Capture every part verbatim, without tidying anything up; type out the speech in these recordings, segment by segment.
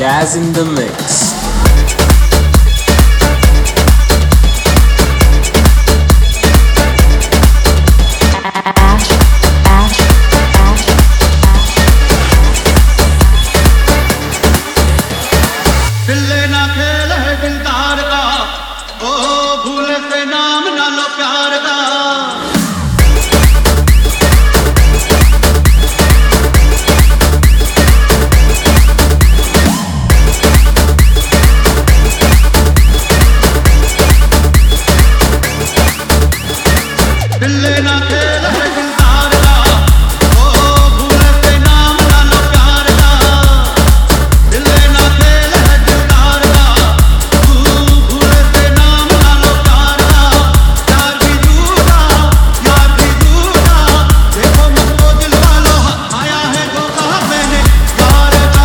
Chaz in the mix. दिल ना खेल है दिलदार का, ओ भूल से नाम ना लो प्यार का। दिल ना खेल है दिलदार का, ओ भूल से नाम ना लो प्यार का। दिल ना खेल है दिलदार का, तू भूल से नाम ना लो प्यार का। यार भी झूठा, यार भी झूठा, देखो मुझको दिल वालों आया है धोखा मैंने यार का।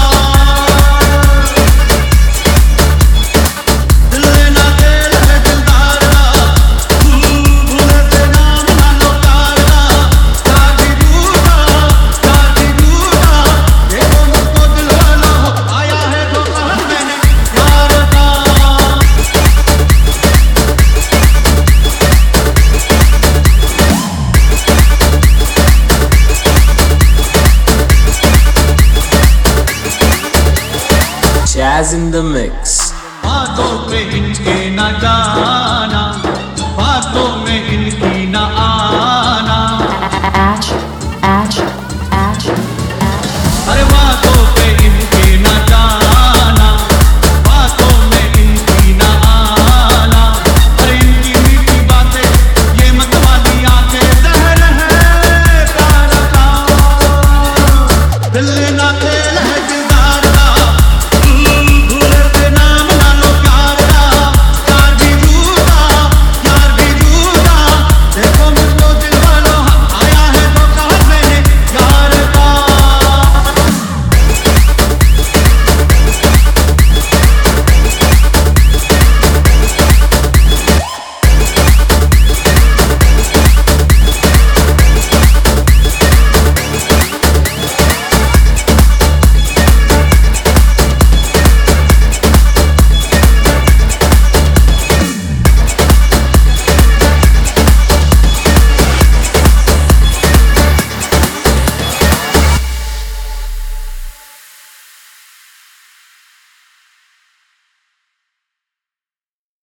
दिल ना खेल है दिलदार का, तू भूल से नाम ना लो प्यार का। यार भी झूठा, यार भी झूठा, देखो मुझको दिल वालों आया है धोखा मैंने यार का। Chaz in the mix. बातों पे हिचके न जाना,